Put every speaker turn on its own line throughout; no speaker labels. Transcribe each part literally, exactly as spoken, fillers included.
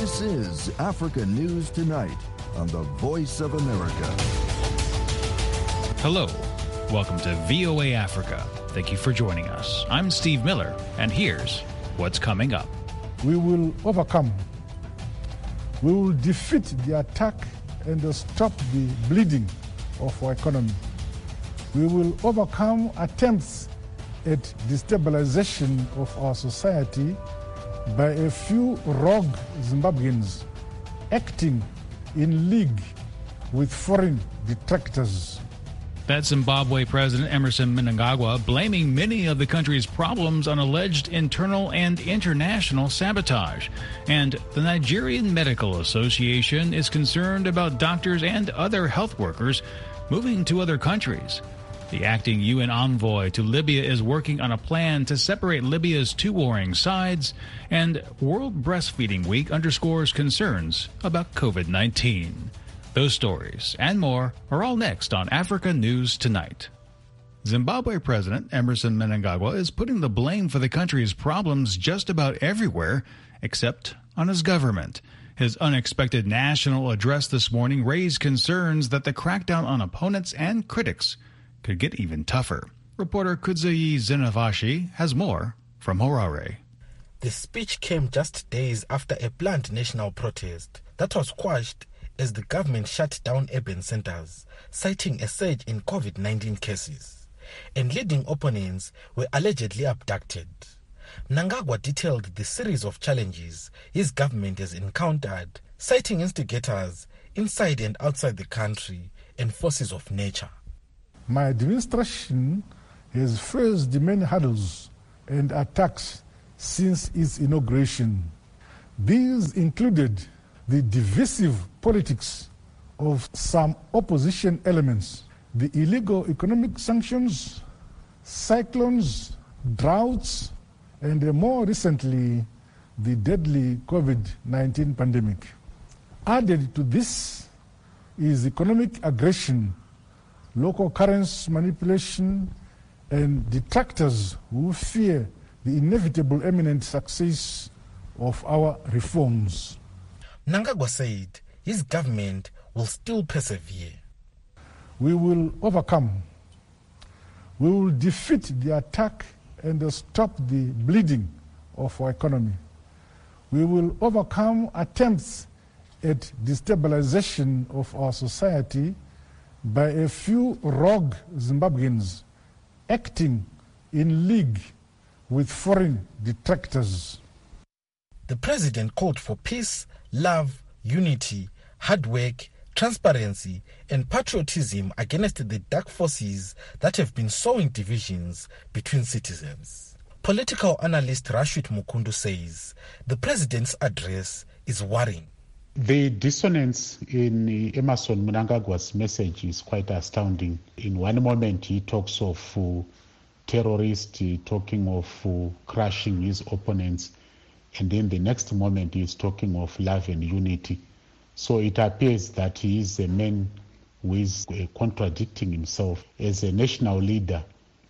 This is Africa News Tonight on the Voice of America.
Hello. Welcome to V O A Africa. Thank you for joining us. I'm Steve Miller, and here's what's coming up.
We will overcome. We will defeat the attack and stop the bleeding of our economy. We will overcome attempts at destabilization of our society by a few rogue Zimbabweans acting in league with foreign detractors.
That's Zimbabwe President Emmerson Mnangagwa blaming many of the country's problems on alleged internal and international sabotage. And the Nigerian Medical Association is concerned about doctors and other health workers moving to other countries. The acting U N envoy to Libya is working on a plan to separate Libya's two warring sides, and World Breastfeeding Week underscores concerns about COVID nineteen. Those stories and more are all next on Africa News Tonight. Zimbabwe President Emmerson Mnangagwa is putting the blame for the country's problems just about everywhere except on his government. His unexpected national address this morning raised concerns that the crackdown on opponents and critics could get even tougher. Reporter Kudzayi Zinavashi has more from Harare.
The speech came just days after a planned national protest that was quashed as the government shut down urban centers, citing a surge in COVID nineteen cases, and leading opponents were allegedly abducted. Mnangagwa detailed the series of challenges his government has encountered, citing instigators inside and outside the country and forces of nature.
My administration has faced many hurdles and attacks since its inauguration. These included the divisive politics of some opposition elements, the illegal economic sanctions, cyclones, droughts, and uh, more recently, the deadly COVID nineteen pandemic. Added to this is economic aggression, local currency manipulation, and detractors who fear the inevitable imminent success of our reforms.
Mnangagwa said his government will still persevere.
We will overcome. We will defeat the attack and stop the bleeding of our economy. We will overcome attempts at destabilization of our society by a few rogue Zimbabweans acting in league with foreign detractors.
The president called for peace, love, unity, hard work, transparency, and patriotism against the dark forces that have been sowing divisions between citizens. Political analyst Rashid Mukundu says the president's address is worrying.
The dissonance in Emmerson Mnangagwa's message is quite astounding. In one moment, he talks of uh, terrorists, talking of uh, crushing his opponents, and in the next moment, he is talking of love and unity. So it appears that he is a man who is uh, contradicting himself. As a national leader,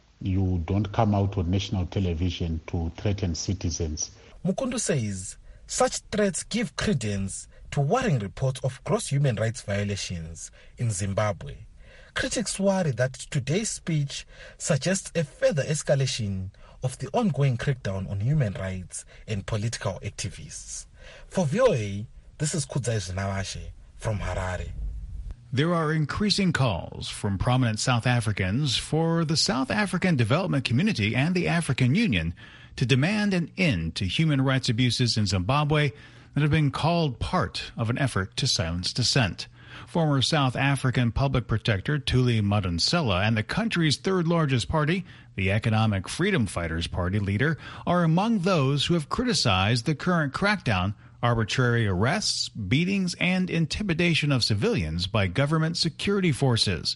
you don't come out on national television to threaten citizens.
Mukundu says such threats give credence to worrying reports of gross human rights violations in Zimbabwe. Critics worry that today's speech suggests a further escalation of the ongoing crackdown on human rights and political activists. For V O A, this is Kudzayi Zinavashi from Harare.
There are increasing calls from prominent South Africans for the South African development community and the African Union to demand an end to human rights abuses in Zimbabwe that have been called part of an effort to silence dissent. Former South African public protector Thuli Madonsela and the country's third largest party, the Economic Freedom Fighters Party leader, are among those who have criticized the current crackdown, arbitrary arrests, beatings, and intimidation of civilians by government security forces.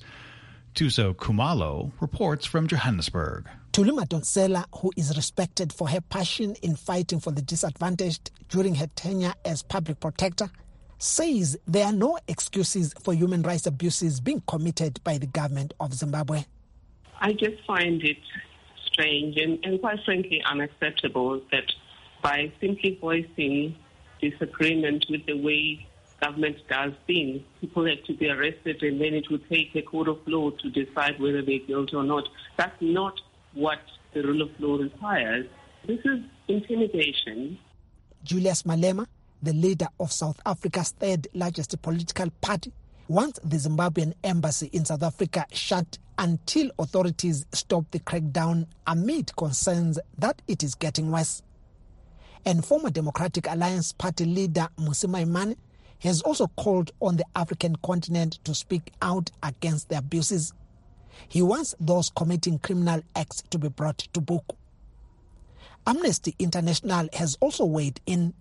Tuso Kumalo reports from Johannesburg.
Thuli Madonsela, who is respected for her passion in fighting for the disadvantaged during her tenure as public protector, says there are no excuses for human rights abuses being committed by the government of Zimbabwe.
I just find it strange and, and quite frankly unacceptable that by simply voicing disagreement with the way government does things. People have to be arrested and then it will take a court of law to decide whether they're guilty or not. That's not what the rule of law requires. This is intimidation.
Julius Malema, the leader of South Africa's third largest political party, wants the Zimbabwean embassy in South Africa shut until authorities stop the crackdown amid concerns that it is getting worse. And former Democratic Alliance Party leader Mmusi Maimane has also called on the African continent to speak out against the abuses. He wants those committing criminal acts to be brought to book. Amnesty International has also weighed in.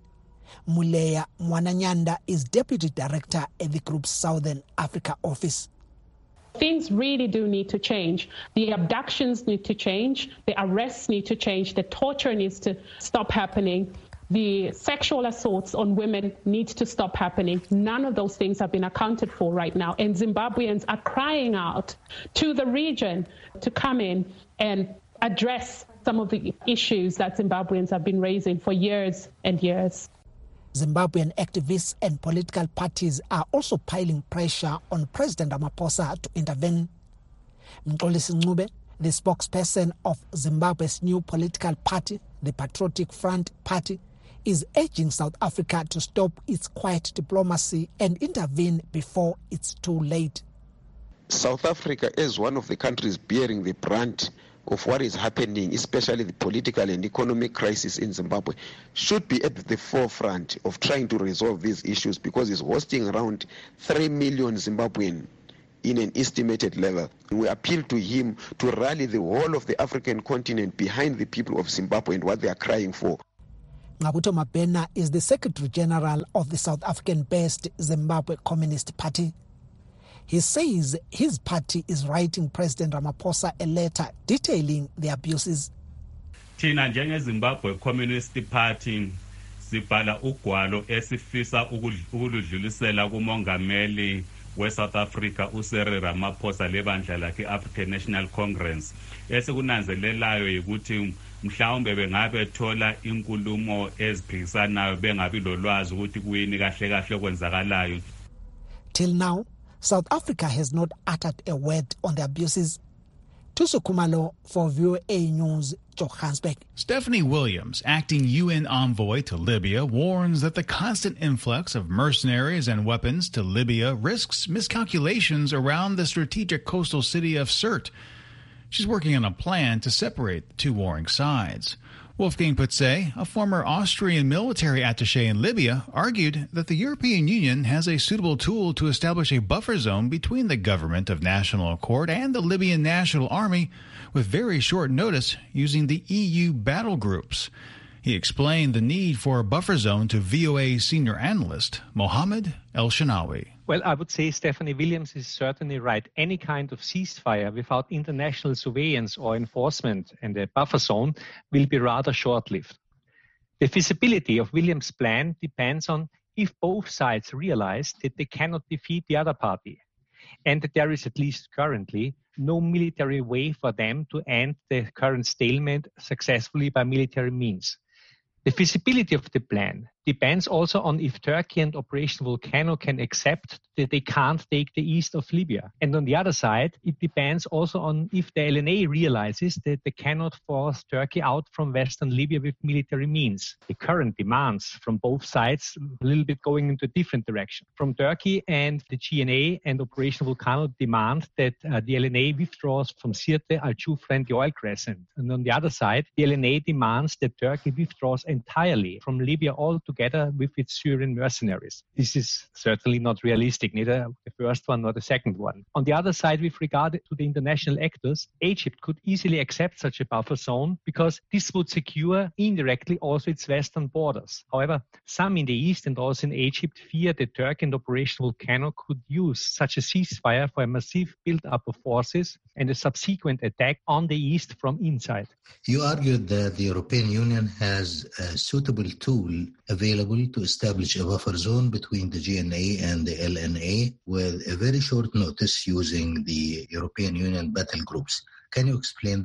Muleya Mwananyanda is deputy director at the group's Southern Africa office.
Things really do need to change. The abductions need to change. The arrests need to change. The torture needs to stop happening. The sexual assaults on women need to stop happening. None of those things have been accounted for right now. And Zimbabweans are crying out to the region to come in and address some of the issues that Zimbabweans have been raising for years and years.
Zimbabwean activists and political parties are also piling pressure on President Ramaphosa to intervene. Mxolisi Ncube, the spokesperson of Zimbabwe's new political party, the Patriotic Front Party, is urging South Africa to stop its quiet diplomacy and intervene before it's too late.
South Africa is one of the countries bearing the brunt of what is happening, especially the political and economic crisis in Zimbabwe, should be at the forefront of trying to resolve these issues because it's hosting around three million Zimbabwean in an estimated level. We appeal to him to rally the whole of the African continent behind the people of Zimbabwe and what they are crying for.
Ngabuto Mabena is the Secretary General of the South African-based Zimbabwe Communist Party. He says his party is writing President Ramaphosa a letter detailing the abuses.
Thina njenge-Zimbabwe Communist Party sibhala ugwalo esifisa ukudlulisela kumongameli we-South Africa uCyril Ramaphosa lebandla lakhe African National Congress esikunanzelelayo ukuthi mhlawumbe bengabe thola inkulumo eziphikisanayo bengabi lolwazi ukuthi kuyini kahle kahle okwenzakalayo.
Till now, South Africa has not uttered a word on the abuses. Tusu Kumalo for V O A News, Johannesburg.
Stephanie Williams, acting U N envoy to Libya, warns that the constant influx of mercenaries and weapons to Libya risks miscalculations around the strategic coastal city of Sirte. She's working on a plan to separate the two warring sides. Wolfgang Putze, a former Austrian military attaché in Libya, argued that the European Union has a suitable tool to establish a buffer zone between the government of national accord and the Libyan National Army with very short notice using the E U battle groups. He explained the need for a buffer zone to V O A senior analyst Mohammed El-Shanawi.
Well, I would say Stephanie Williams is certainly right. Any kind of ceasefire without international surveillance or enforcement and a buffer zone will be rather short-lived. The feasibility of Williams' plan depends on if both sides realize that they cannot defeat the other party and that there is, at least currently, no military way for them to end the current stalemate successfully by military means. The feasibility of the plan depends also on if Turkey and Operation Volcano can accept that they can't take the east of Libya. And on the other side, it depends also on if the L N A realizes that they cannot force Turkey out from western Libya with military means. The current demands from both sides a little bit going into a different direction. From Turkey and the G N A and Operation Volcano demand that uh, the L N A withdraws from Sirte, Al-Jufra and the Oil Crescent. And on the other side, the L N A demands that Turkey withdraws entirely from Libya altogether with its Syrian mercenaries. This is certainly not realistic, neither the first one nor the second one. On the other side, with regard to the international actors, Egypt could easily accept such a buffer zone because this would secure indirectly also its western borders. However, some in the east and also in Egypt fear that Turkey and Operation Volcano could use such a ceasefire for a massive build-up of forces and a subsequent attack on the east from inside.
You argued that the European Union has a suitable tool available to establish a buffer zone between the G N A and the L N A with a very short notice using the European Union battle groups. Can you explain that?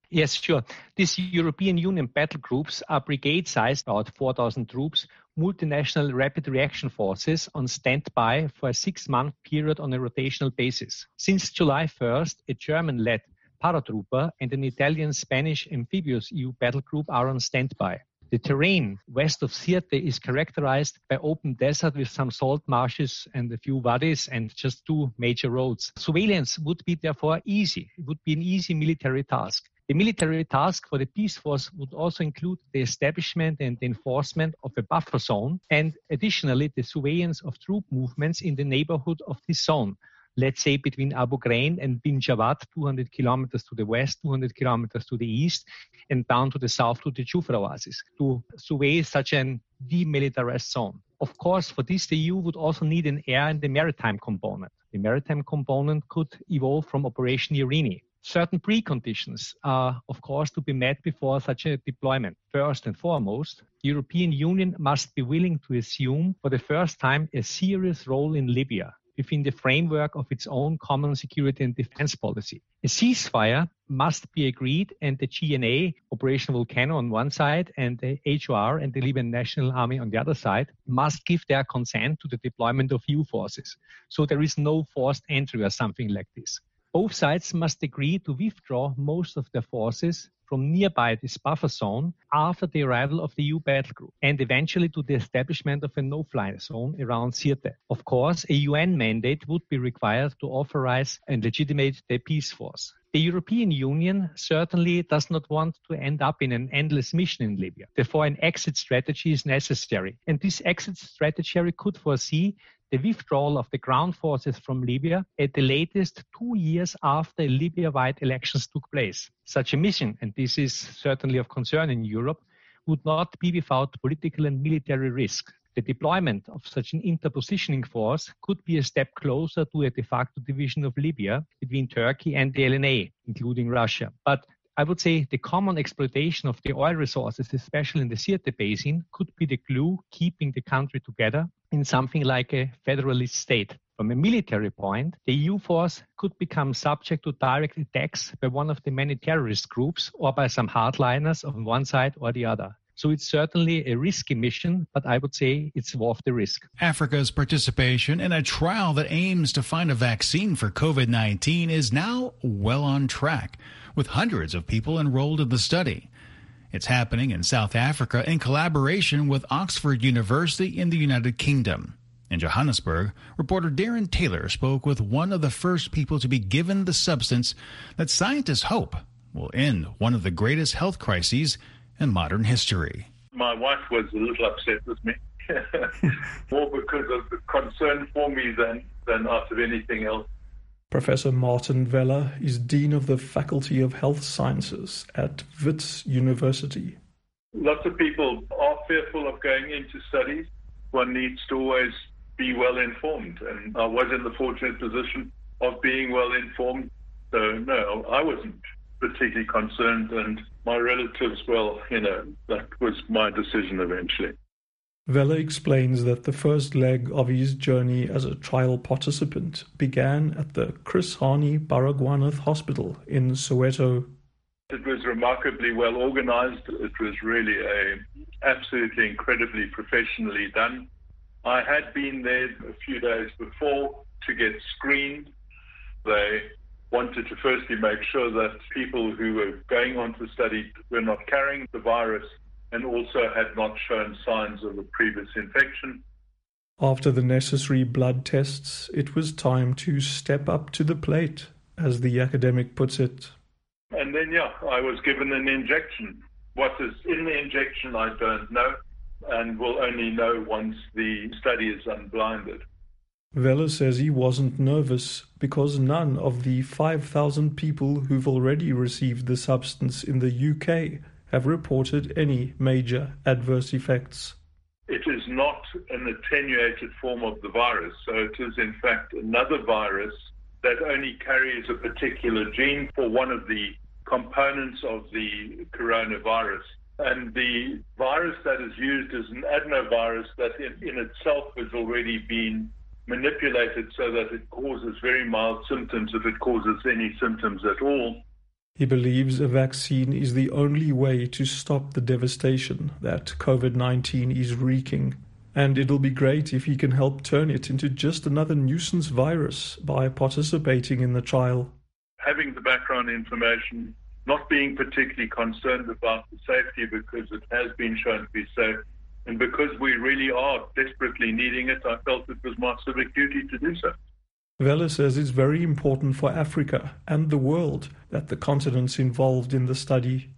Yes, sure. These European Union battle groups are brigade-sized, about four thousand troops, multinational rapid reaction forces on standby for a six-month period on a rotational basis. Since July first, a German-led paratrooper and an Italian-Spanish amphibious E U battle group are on standby. The terrain west of Sirte is characterized by open desert with some salt marshes and a few wadis and just two major roads. Surveillance would be therefore easy. It would be an easy military task. The military task for the peace force would also include the establishment and the enforcement of a buffer zone and additionally the surveillance of troop movements in the neighborhood of this zone. Let's say between Abu Ghraib and Bin Jawad, two hundred kilometers to the west, two hundred kilometers to the east, and down to the south to the Jufra oasis, to survey such an demilitarized zone. Of course, for this, the E U would also need an air and a maritime component. The maritime component could evolve from Operation Irini. Certain preconditions are, of course, to be met before such a deployment. First and foremost, the European Union must be willing to assume for the first time a serious role in Libya, within the framework of its own common security and defense policy. A ceasefire must be agreed, and the G N A, Operation Volcano on one side, and the H O R and the Libyan National Army on the other side, must give their consent to the deployment of E U forces. So there is no forced entry or something like this. Both sides must agree to withdraw most of their forces from nearby this buffer zone after the arrival of the E U battle group and eventually to the establishment of a no-fly zone around Sirte. Of course, a U N mandate would be required to authorize and legitimate the peace force. The European Union certainly does not want to end up in an endless mission in Libya. Therefore, an exit strategy is necessary. And this exit strategy could foresee the withdrawal of the ground forces from Libya at the latest two years after Libya-wide elections took place. Such a mission, and this is certainly of concern in Europe, would not be without political and military risk. The deployment of such an interpositioning force could be a step closer to a de facto division of Libya between Turkey and the L N A, including Russia. But I would say the common exploitation of the oil resources, especially in the Sirte Basin, could be the glue keeping the country together in something like a federalist state. From a military point, the E U force could become subject to direct attacks by one of the many terrorist groups or by some hardliners on one side or the other. So it's certainly a risky mission, but I would say it's worth the risk.
Africa's participation in a trial that aims to find a vaccine for COVID nineteen is now well on track, with hundreds of people enrolled in the study. It's happening in South Africa in collaboration with Oxford University in the United Kingdom. In Johannesburg, reporter Darren Taylor spoke with one of the first people to be given the substance that scientists hope will end one of the greatest health crises in modern history.
My wife was a little upset with me, more because of the concern for me than, than out of anything else.
Professor Martin Vella is Dean of the Faculty of Health Sciences at Wits University.
Lots of people are fearful of going into studies. One needs to always be well informed, and I was in the fortunate position of being well informed. So no, I wasn't particularly concerned, and my relatives, well, you know, that was my decision eventually.
Vella explains that the first leg of his journey as a trial participant began at the Chris Hani Baragwanath Hospital in Soweto.
It was remarkably well organized. It was really a absolutely incredibly professionally done. I had been there a few days before to get screened. They wanted to firstly make sure that people who were going on to study were not carrying the virus and also had not shown signs of a previous infection.
After the necessary blood tests, it was time to step up to the plate, as the academic puts it.
And then, yeah, I was given an injection. What is in the injection, I don't know, and will only know once the study is unblinded.
Vella says he wasn't nervous because none of the five thousand people who've already received the substance in the U K have reported any major adverse effects.
It is not an attenuated form of the virus, so it is in fact another virus that only carries a particular gene for one of the components of the coronavirus. And the virus that is used is an adenovirus that in, in itself has already been manipulated so that it causes very mild symptoms, if it causes any symptoms at all.
He believes a vaccine is the only way to stop the devastation that COVID nineteen is wreaking. And it'll be great if he can help turn it into just another nuisance virus by participating in the trial.
Having the background information, not being particularly concerned about the safety because it has been shown to be safe, and because we really are desperately needing it, I felt it was my civic duty to do so.
Vella says it's very important for Africa and the world that the continent's involved in the study.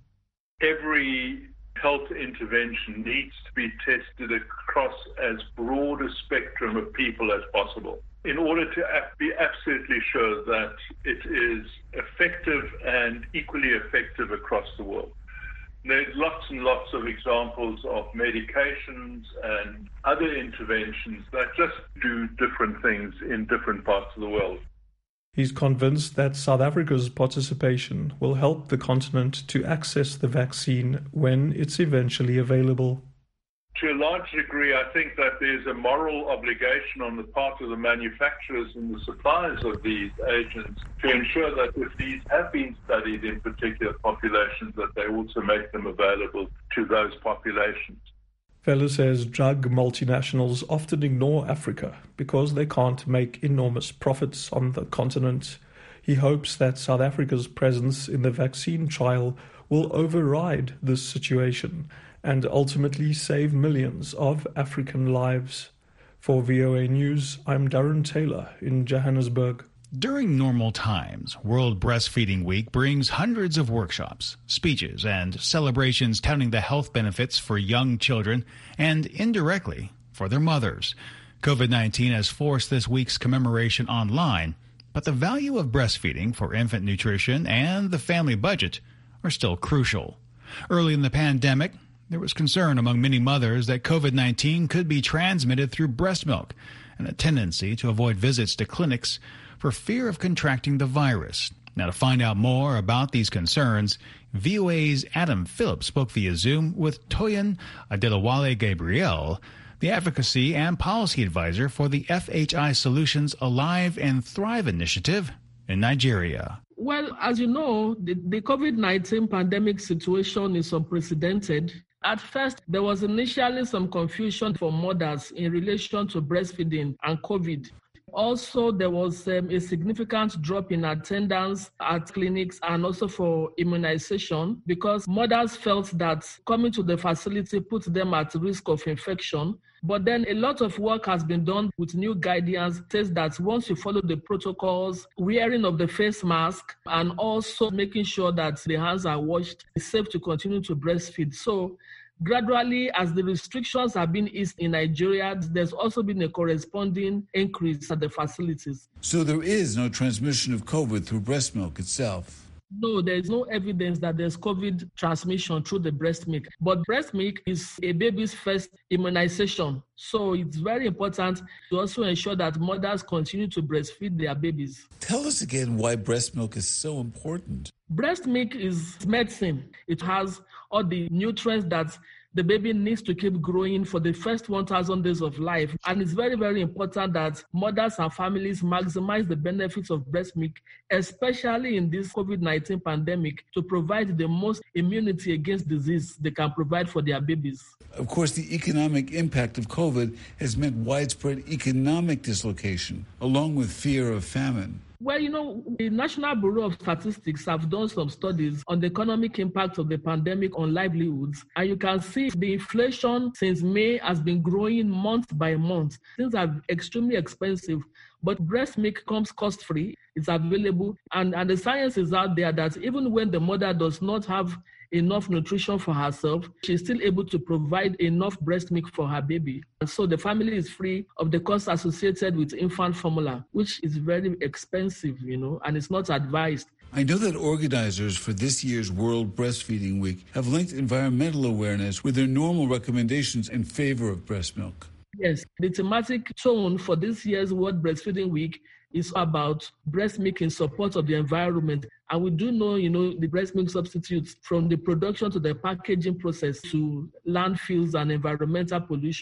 Every health intervention needs to be tested across as broad a spectrum of people as possible in order to be absolutely sure that it is effective and equally effective across the world. There's lots and lots of examples of medications and other interventions that just do different things in different parts of the world.
He's convinced that South Africa's participation will help the continent to access the vaccine when it's eventually available.
To a large degree, I think that there's a moral obligation on the part of the manufacturers and the suppliers of these agents to ensure that if these have been studied in particular populations, that they also make them available to those populations.
Vella says drug multinationals often ignore Africa because they can't make enormous profits on the continent. He hopes that South Africa's presence in the vaccine trial will override this situation and ultimately save millions of African lives. For V O A News, I'm Darren Taylor in Johannesburg.
During normal times, World Breastfeeding Week brings hundreds of workshops, speeches, and celebrations touting the health benefits for young children and, indirectly, for their mothers. COVID nineteen has forced this week's commemoration online, but the value of breastfeeding for infant nutrition and the family budget are still crucial. Early in the pandemic, there was concern among many mothers that COVID nineteen could be transmitted through breast milk and a tendency to avoid visits to clinics for fear of contracting the virus. Now, to find out more about these concerns, V O A's Adam Phillips spoke via Zoom with Toyin Adelawale Gabriel, the Advocacy and Policy Advisor for the F H I Solutions Alive and Thrive initiative in Nigeria.
Well, as you know, the, the COVID nineteen pandemic situation is unprecedented. At first, there was initially some confusion for mothers in relation to breastfeeding and COVID. Also, there was um, a significant drop in attendance at clinics and also for immunization because mothers felt that coming to the facility put them at risk of infection. But then a lot of work has been done with new guidance, says that once you follow the protocols, wearing of the face mask, and also making sure that the hands are washed, it's safe to continue to breastfeed. So gradually, as the restrictions have been eased in Nigeria, there's also been a corresponding increase at the facilities.
So there is no transmission of COVID through breast milk itself?
No, there is no evidence that there's COVID transmission through the breast milk. But breast milk is a baby's first immunization. So it's very important to also ensure that mothers continue to breastfeed their babies.
Tell us again why breast milk is so important.
Breast milk is medicine. It has all the nutrients that the baby needs to keep growing for the first one thousand days of life. And it's very, very important that mothers and families maximize the benefits of breast milk, especially in this COVID nineteen pandemic, to provide the most immunity against disease they can provide for their babies.
Of course, the economic impact of COVID has meant widespread economic dislocation, along with fear of famine.
Well, you know, the National Bureau of Statistics have done some studies on the economic impact of the pandemic on livelihoods. And you can see the inflation since May has been growing month by month. Things are extremely expensive, but breast milk comes cost-free. It's available. And, and the science is out there that even when the mother does not have enough nutrition for herself, she's still able to provide enough breast milk for her baby. And so the family is free of the costs associated with infant formula, which is very expensive, you know, and it's not advised.
I know that organizers for this year's World Breastfeeding Week have linked environmental awareness with their normal recommendations in favor of breast milk.
Yes, the thematic tone for this year's World Breastfeeding Week is about breast milk in support of the environment. And we do know, you know, the breast milk substitutes from the production to the packaging process to landfills and environmental pollution.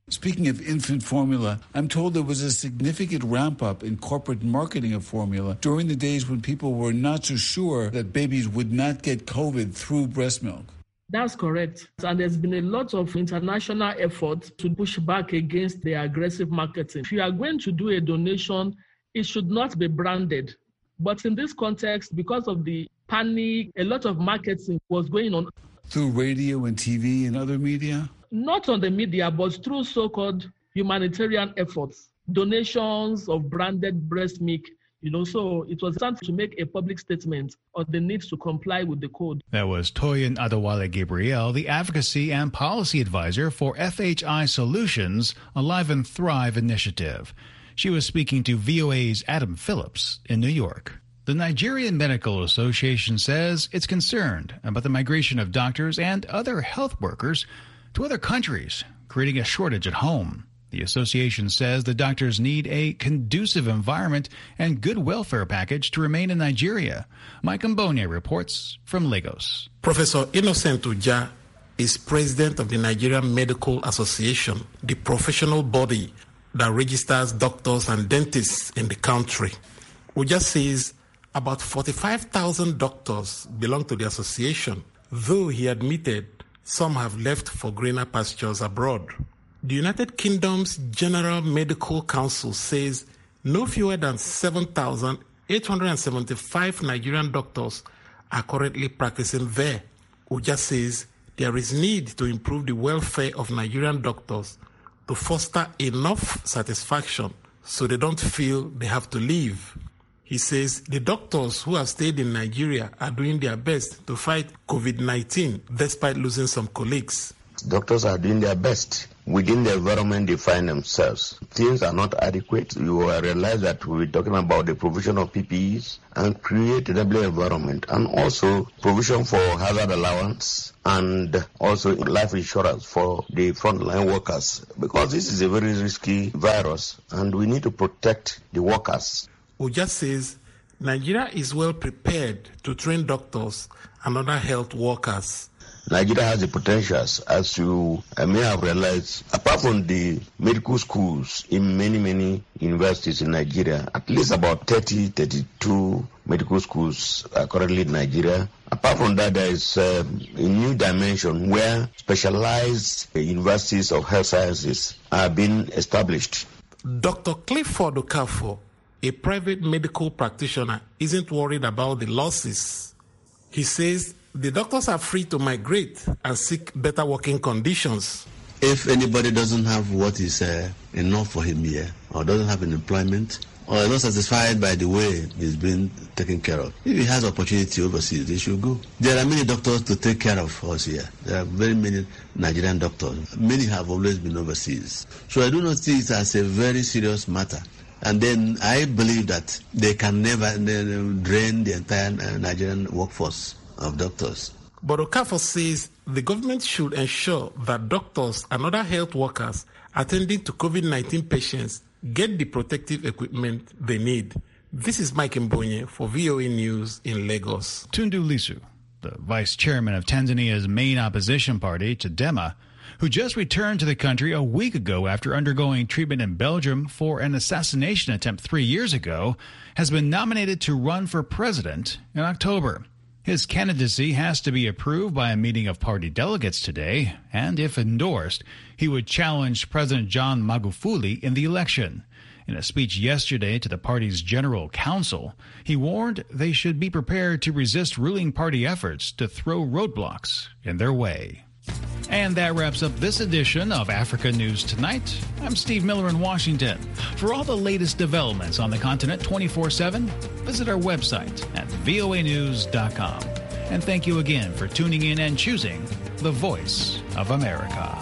Speaking of infant formula, I'm told there was a significant ramp up in corporate marketing of formula during the days when people were not so sure that babies would not get COVID through breast milk.
That's correct. And there's been a lot of international effort to push back against the aggressive marketing. If you are going to do a donation, it should not be branded. But in this context, because of the panic, a lot of marketing was going on.
Through radio and T V and other media?
Not on the media, but through so-called humanitarian efforts, donations of branded breast milk. You know, so it was time to make a public statement on the need to comply with the code.
That was Toyin Adewale Gabriel, the Advocacy and Policy Advisor for F H I Solutions, Alive and Thrive initiative. She was speaking to V O A's Adam Phillips in New York. The Nigerian Medical Association says it's concerned about the migration of doctors and other health workers to other countries, creating a shortage at home. The association says the doctors need a conducive environment and good welfare package to remain in Nigeria. Mike Mbonye reports from Lagos.
Professor Innocent Uja is president of the Nigerian Medical Association, the professional body that registers doctors and dentists in the country. Uja says about forty-five thousand doctors belong to the association, though he admitted some have left for greener pastures abroad. The United Kingdom's General Medical Council says no fewer than seven thousand eight hundred seventy-five Nigerian doctors are currently practicing there. Uja says there is need to improve the welfare of Nigerian doctors to foster enough satisfaction so they don't feel they have to leave. He says the doctors who have stayed in Nigeria are doing their best to fight COVID nineteen despite losing some colleagues.
Doctors are doing their best within the environment they find themselves. Things are not adequate. You will realize that we're talking about the provision of P P Es and create a double environment, and also provision for hazard allowance and also life insurance for the frontline workers, because this is a very risky virus and we need to protect the workers.
Uja says Nigeria is well prepared to train doctors and other health workers.
Nigeria has the potentials, as you may have realized. Apart from the medical schools in many, many universities in Nigeria, at least about thirty, thirty-two medical schools are currently in Nigeria. Apart from that, there is uh, a new dimension where specialized universities of health sciences are being established.
Doctor Clifford Okafor, a private medical practitioner, isn't worried about the losses. He says the doctors are free to migrate and seek better working conditions.
If anybody doesn't have what is uh, enough for him here, or doesn't have an employment, or is not satisfied by the way he's been taken care of, if he has opportunity overseas, they should go. There are many doctors to take care of us here. There are very many Nigerian doctors. Many have always been overseas. So I do not see it as a very serious matter. And then I believe that they can never drain the entire Nigerian workforce of doctors.
But Okafor says the government should ensure that doctors and other health workers attending to COVID nineteen patients get the protective equipment they need. This is Mike Mbonye for V O A News in Lagos.
Tundu Lissu, the vice chairman of Tanzania's main opposition party, Chadema, who just returned to the country a week ago after undergoing treatment in Belgium for an assassination attempt three years ago, has been nominated to run for president in October. His candidacy has to be approved by a meeting of party delegates today, and if endorsed, he would challenge President John Magufuli in the election. In a speech yesterday to the party's general council, he warned they should be prepared to resist ruling party efforts to throw roadblocks in their way. And that wraps up this edition of Africa News Tonight. I'm Steve Miller in Washington. For all the latest developments on the continent twenty-four seven, visit our website at V O A news dot com. And thank you again for tuning in and choosing the Voice of America.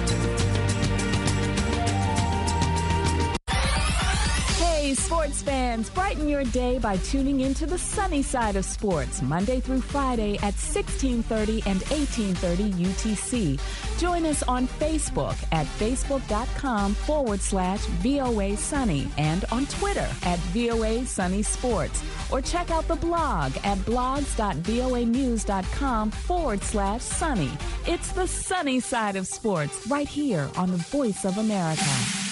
Sports fans. friends, brighten your day by tuning into the sunny side of sports, Monday through Friday at sixteen thirty and eighteen thirty U T C. Join us on Facebook at facebook.com forward slash VOA Sunny and on Twitter at VOA Sunny Sports. Or check out the blog at blogs.voanews.com forward slash sunny. It's the sunny side of sports right here on the Voice of America.